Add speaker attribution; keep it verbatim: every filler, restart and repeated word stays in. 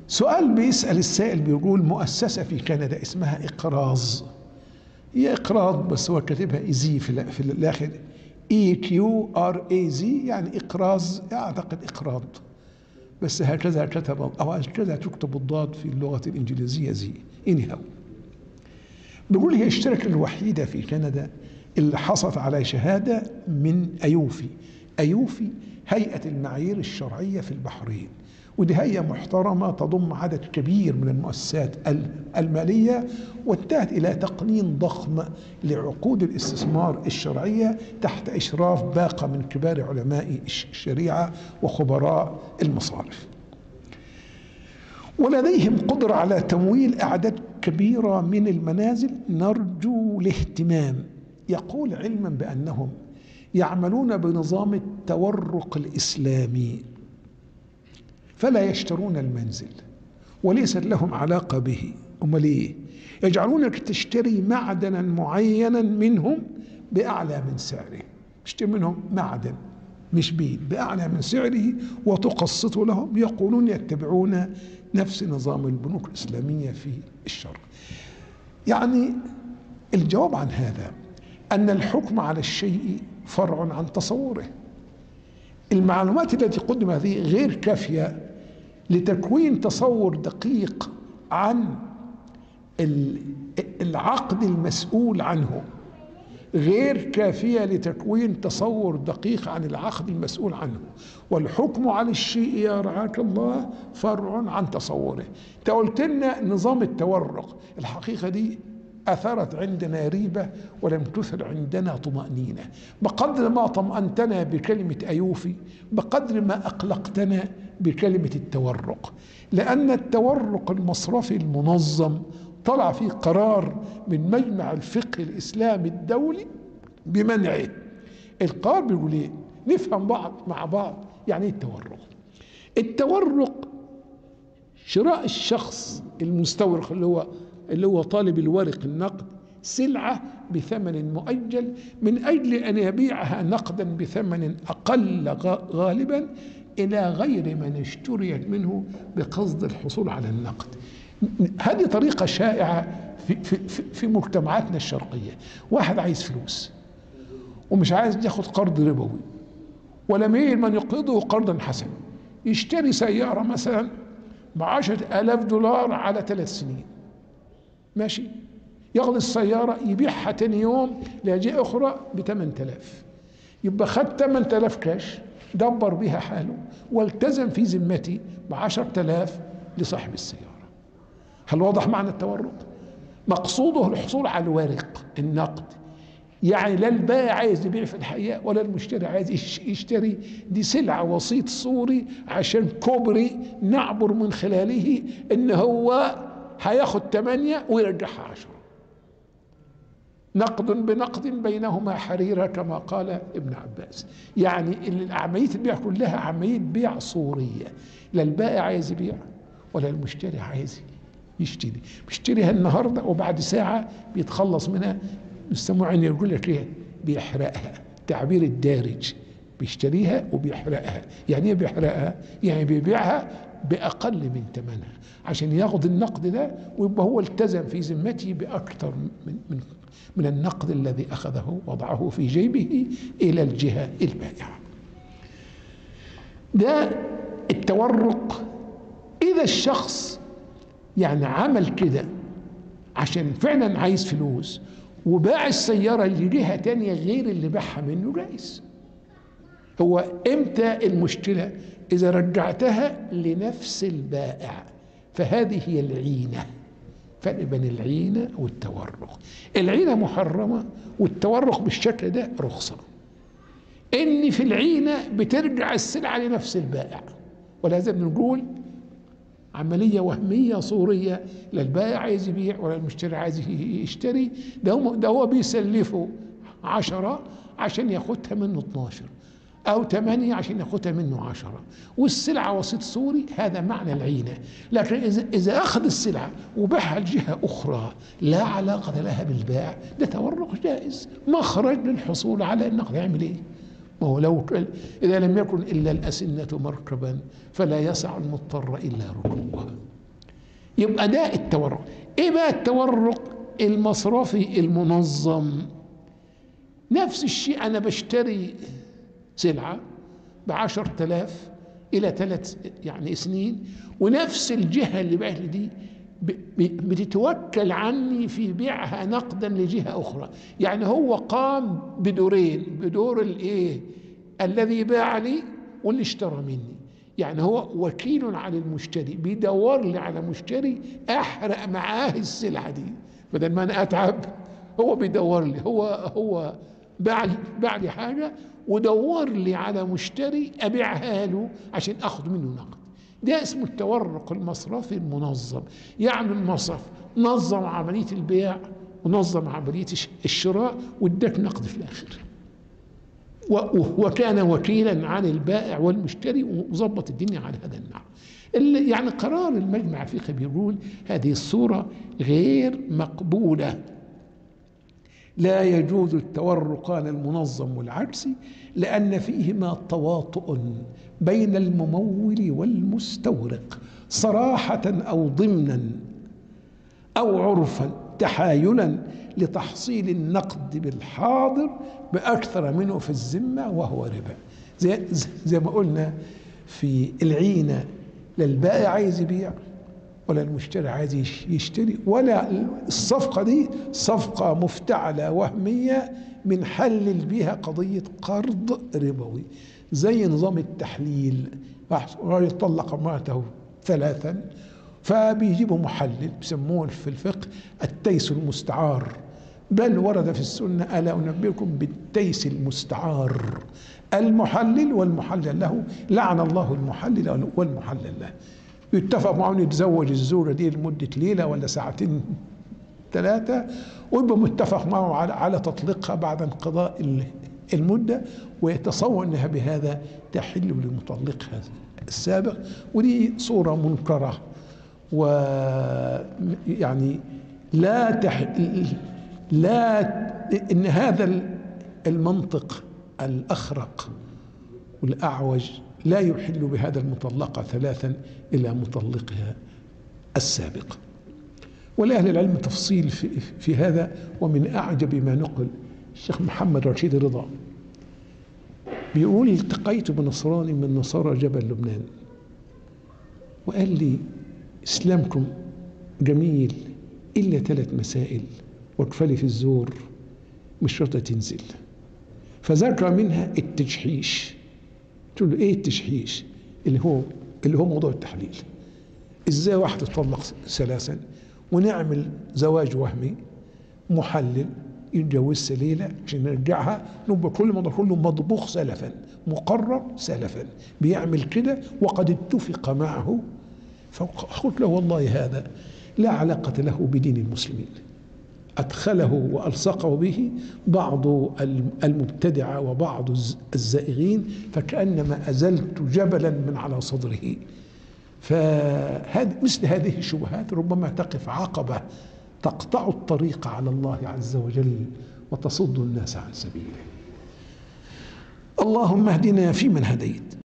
Speaker 1: سؤال بيسأل السائل بيقول مؤسسة في كندا اسمها إقراض، هي إقراض بس هو كاتبها إيزي في, في الآخر، إي كيو آر إي زي، يعني إقراض، أعتقد إقراض، بس هكذا كتب أو هكذا تكتب الضاد في اللغة الإنجليزية زي. anyhow بيقول هي الشركة الوحيدة في كندا اللي حصلت على شهادة من أيوفي. أيوفي هيئة المعايير الشرعية في البحرين، ودي هيئة محترمة تضم عدد كبير من المؤسسات المالية، وانتهت إلى تقنين ضخم لعقود الاستثمار الشرعية تحت إشراف باقة من كبار علماء الشريعة وخبراء المصارف، ولديهم قدرة على تمويل أعداد كبيرة من المنازل. نرجو الاهتمام. يقول علما بأنهم يعملون بنظام التورق الإسلامي، فلا يشترون المنزل وليست لهم علاقة به. أمال إيه؟ يجعلونك تشتري معدنا معينا منهم بأعلى من سعره، تشتري منهم معدن مش بيت بأعلى من سعره وتقسطه لهم. يقولون يتبعون نفس نظام البنوك الإسلامية في الشرق. يعني الجواب عن هذا أن الحكم على الشيء فرع عن تصوره. المعلومات التي قدمت هذه غير كافية لتكوين تصور دقيق عن العقد المسؤول عنه، غير كافية لتكوين تصور دقيق عن العقد المسؤول عنه، والحكم على الشيء يا رعاك الله فرع عن تصوره. انت قلت لنا نظام التورق، الحقيقة دي أثرت عندنا ريبة ولم تثر عندنا طمأنينة. بقدر ما طمأنتنا بكلمة أيوفي بقدر ما أقلقتنا بكلمة التورق، لأن التورق المصرفي المنظم طلع فيه قرار من مجمع الفقه الإسلامي الدولي بمنعه. القرار بيقول ايه؟ نفهم بعض مع بعض يعني ايه التورق. التورق شراء الشخص المستورق اللي هو اللي هو طالب الورق النقد سلعة بثمن مؤجل من أجل أن يبيعها نقدا بثمن أقل غالبا إلى غير من اشتريت منه بقصد الحصول على النقد. هذه طريقة شائعة في, في, في مجتمعاتنا الشرقية. واحد عايز فلوس ومش عايز ياخد قرض ربوي ولا ميل من يقرضه قرضا حسنا، يشتري سيارة مثلا بعشرة آلاف دولار على ثلاث سنين، ماشي، ياخد السيارة يبيعها تاني يوم لأجيء أخرى بثمان آلاف، يبقى خد ثمانية آلاف كاش دبر بها حاله والتزم في ذمتي بعشرة آلاف لصاحب السيارة. هل واضح معنى التورق؟ مقصوده الحصول على الورق النقد، يعني لا البائع عايز يبيع في الحقيقة ولا المشتري عايز يشتري، دي سلعة وسيط صوري عشان كوبري نعبر من خلاله ان هو هياخد ثمانية ويرجعها عشرة، نقد بنقد بينهما حريرة كما قال ابن عباس. يعني عملية البيع كلها عملية بيع صورية، لا البائع عايز يبيع ولا المشتري عايز يشتري، بيشتريها النهارده وبعد ساعة بيتخلص منها. السموعين يقول لك ايه؟ بيحرقها، تعبير الدارج، بيشتريها وبيحرقها. يعني ايه بيحرقها؟ يعني بيبيعها بأقل من ثمنها عشان ياخد النقد ده ويبقى هو التزم في ذمته بأكثر من من من النقد الذي أخذه وضعه في جيبه إلى الجهة البائعة. ده التورق. إذا الشخص يعني عمل كده عشان فعلا عايز فلوس وباع السيارة لجهة تانية غير اللي باعها منه، جائز. هو امتى المشكلة؟ إذا رجعتها لنفس البائع، فهذه هي العينة. فرق بين العينة والتورق. العينة محرمة والتورق بالشكل ده رخصة. إن في العينة بترجع السلعة لنفس البائع، ولهذا بنقول عملية وهمية صورية، لا البائع عايز يبيع ولا المشتري عايز يشتري، ده هو ده هو بيسلفه عشرة عشان ياخدها منه اثناشر أو ثمانية عشان ياخدها منه عشرة، والسلعة وسيط صوري. هذا معنى العينة. لكن إذا إذا أخذ السلعة وباعها لجهة أخرى لا علاقة لها بالبائع، ده تورق جائز، مخرج للحصول على النقد. يعمل إيه؟ ما هو لو إذا لم يكن إلا الأسنة مركبا فلا يسع المضطر إلا ركوبها. يبقى ده التورق. ايه بقى التورق المصرفي المنظم؟ نفس الشيء، انا بشتري سلعة بعشر تلاف الى ثلاث يعني سنين، ونفس الجهة اللي باعت لي دي بتتوكل عني في بيعها نقدا لجهة اخرى. يعني هو قام بدورين، بدور الايه الذي باع لي واللي اشترى مني. يعني هو وكيل على المشتري، بيدور لي على مشتري احرق معاه السلعة دي بدل ما انا اتعب. هو بيدور لي، هو هو باع باع لي حاجة ودور لي على مشتري ابيعها له عشان اخذ منه نقد. ده اسمه التورق المصرفي المنظم. يعني المصرف نظم عملية البيع ونظم عملية الشراء واداك نقد في الاخر، وكان وكيلا عن البائع والمشتري وظبط الدنيا على هذا النحو. يعني قرار المجمع الفقهي بيقول هذه الصورة غير مقبولة، لا يجوز التورقان المنظم والعكسي، لأن فيهما تواطؤ بين الممول والمستورق صراحة أو ضمنا أو عرفا، تحايلا لتحصيل النقد بالحاضر بأكثر منه في الذمة وهو ربا. زي, زي ما قلنا في العينة، لا البائع عايز يبيع ولا المشتري عايز يشتري، ولا الصفقة دي صفقة مفتعلة وهمية بنحلل بيها قضية قرض ربوي. زي نظام التحليل، راجل طلق امرأته ثلاثا فبيجيبوا محلل بيسموه في الفقه التيس المستعار، بل ورد في السنة ألا أنبئكم بالتيس المستعار، المحلل والمحلل له، لعن الله المحلل والمحلل له. يتفق معه يتزوج الزوجة دي لمدة ليلة ولا ساعتين ثلاثة، ويبقى متفق معه على, على تطليقها بعد انقضاء المدة، ويتصور أنها بهذا تحل لمطلقها السابق. ودي صورة منكرة، ويعني لا تح... لا إن هذا المنطق الأخرق والأعوج لا يحل بهذا المطلقة ثلاثا إلى مطلقها السابق. ولأهل العلم تفصيل في, في هذا. ومن أعجب ما نقل الشيخ محمد رشيد رضا بيقول التقيت بنصراني من نصارى جبل لبنان وقال لي إسلامكم جميل إلا ثلاث مسائل، واكفلي في الزور مش شرطة تنزل. فذكر منها التجحيش. قلت له ايه التجحيش؟ اللي هو اللي هو موضوع التحليل. ازاي واحد تطلق ثلاثا ونعمل زواج وهمي محلل يتجوزها ليله عشان نرجعها، نبقى كل موضوع كله مطبوخ سلفا مقرر سلفا، بيعمل كده وقد اتفق معه. فقلت له والله هذا لا علاقة له بدين المسلمين، أدخله وألصقه به بعض المبتدعة وبعض الزائغين، فكأنما أزلت جبلا من على صدره. فمثل هذه الشبهات ربما تقف عقبة تقطع الطريق على الله عز وجل وتصد الناس عن سبيله. اللهم اهدنا فيمن هديت